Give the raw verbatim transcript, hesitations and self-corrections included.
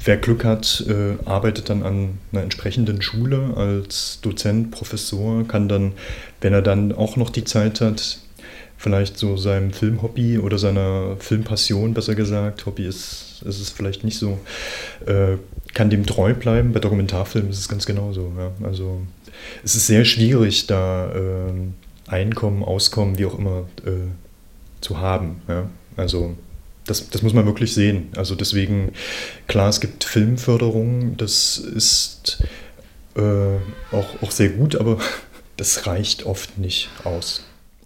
wer Glück hat, äh, arbeitet dann an einer entsprechenden Schule als Dozent, Professor, kann dann, wenn er dann auch noch die Zeit hat, vielleicht so seinem Filmhobby oder seiner Filmpassion, besser gesagt, Hobby ist, ist es vielleicht nicht so, äh, kann dem treu bleiben. Bei Dokumentarfilmen ist es ganz genauso. Ja. Also es ist sehr schwierig, da äh, Einkommen, Auskommen, wie auch immer, äh, zu haben. Ja. Also das, das muss man wirklich sehen. Also deswegen, klar, es gibt Filmförderung, das ist äh, auch, auch sehr gut, aber das reicht oft nicht aus.